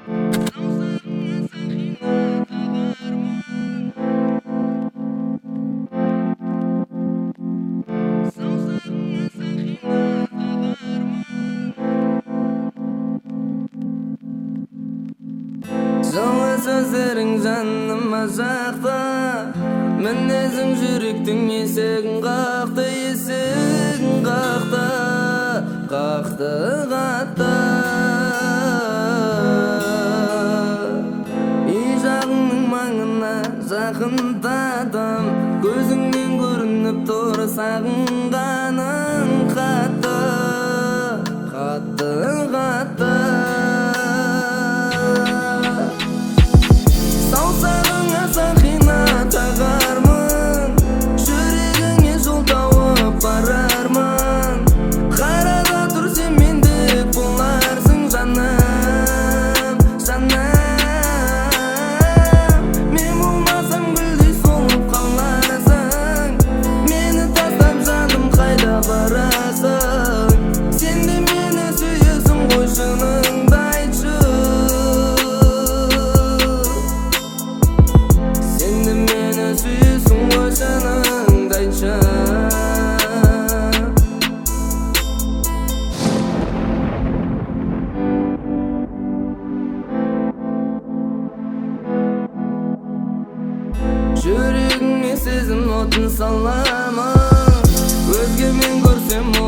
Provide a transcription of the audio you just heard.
Жылы сөздерің жаныма жақты, мінезің жүректің есігін қақты, есігін қақты, қақты қатты. Үй жағыңның маңына жақындадым, көзіңнен көрініп тұр сағынғаның қатты, қатты, қатты. Саусағыңа сақина тағармын, жүрегіңе жол тауып барармын. Қарада тұр сен мендік боларсың жаным, жаным. Мен болмасам гүлдей солып қаларсың, мені тастап жаным қайда барасың? Сен де мені сүйесің ғой шыныңды айтшы. Сүйесің ғой шыныңды айтшы. Жүрегіңе сезім отын саламын, өзгемен көрсем